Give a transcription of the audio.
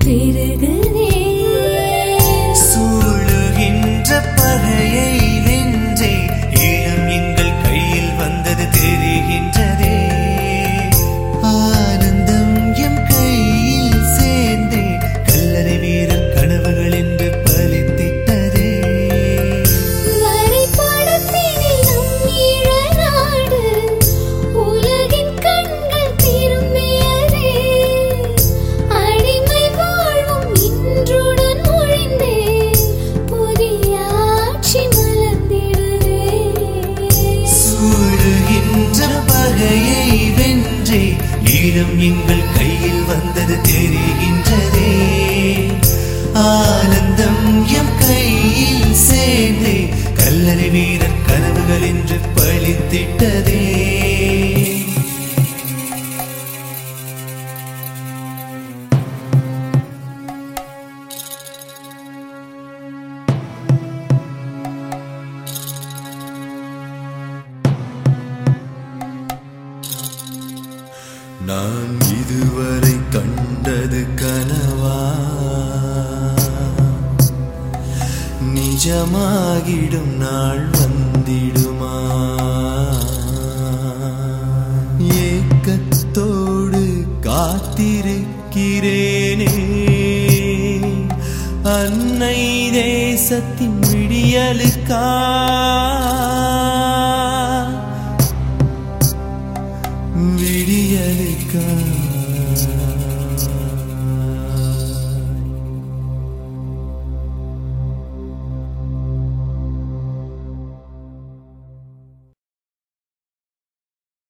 பெருகுதே. சூழுகின்ற பகையை வென்றே ஈழம் எங்கள் கையில் வந்தது தெரிகின்றதே. ஆனந்தம் எம் கையில் சேர்ந்தே கல்லறை வீரர் கனவுகள் என்று பலித்திட்டதே. வரைபடத்தினில் நம் ஈழ நாடு உலகின் கண்கள் திரும்பியதே. அடிமை வாழ்வும் இன்றுடன் ஒழிந்தே புதிய ஆட்சி மலர்ந்திடுதே. சூழுகின்ற பகையை வென்றே ஈழம் எங்கள் கையில் வந்தது தெரிகின்றதே. ஆனந்தம் எம் கையில் சேர்ந்தே கல்லறை வீரர் கனவுகள் என்று பலித்திட்டதே. நான் இதுவரை கண்டது கனவா நிஜமாகிடும் நாள் வந்திடுமா? ஏக்கத்தோடு காத்திருக்கிறேனே அன்னை தேசத்தின் விடியலுக்கா. விடியலுக்கா